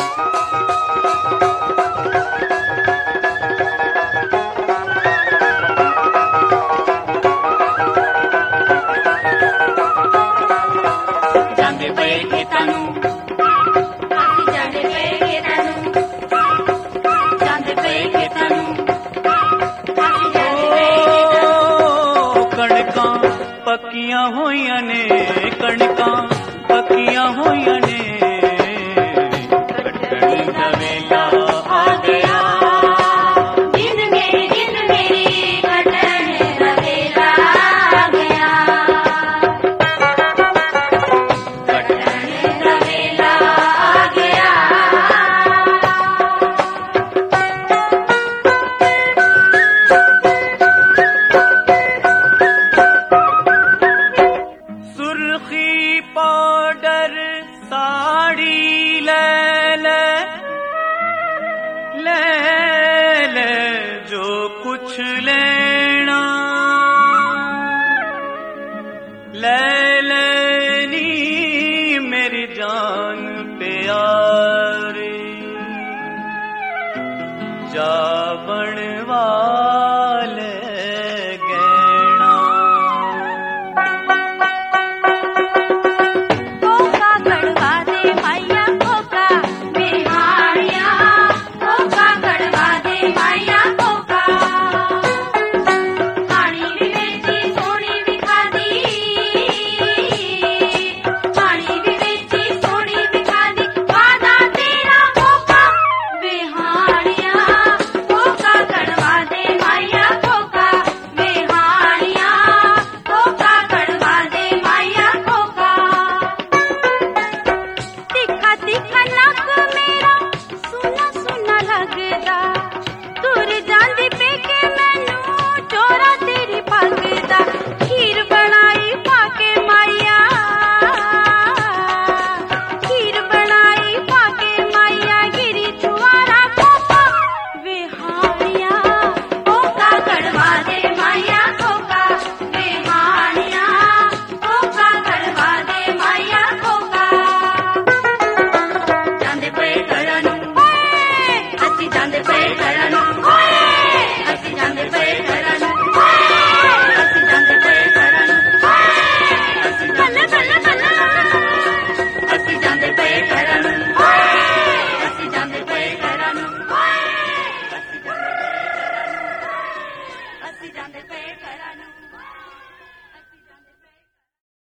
पक्कियां होइयां ने कणकां पक्कियां होइयां ने कटण दा वेला आ गया दिन मेरी कटण दा वेला आ गया कटण दा वेला आ गया पाउडर साड़ी ले ले जो कुछ ले